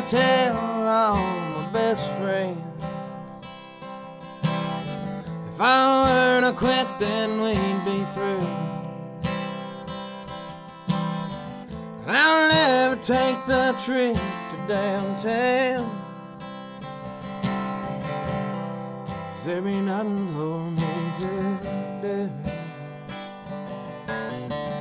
I tell all my best friends, if I were to quit, then we'd be through. And I'll never take the trip to downtown, 'cause there be nothing for me to do.